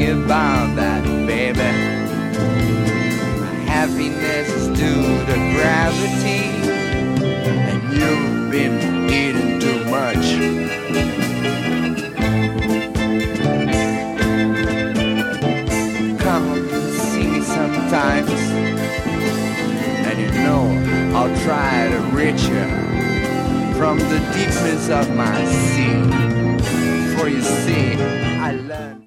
me about that, baby. My happiness is due to gravity, and you've been eating too much. Come and see me sometimes, and you know I'll try to reach you from the deepness of my sea. For you see, I learned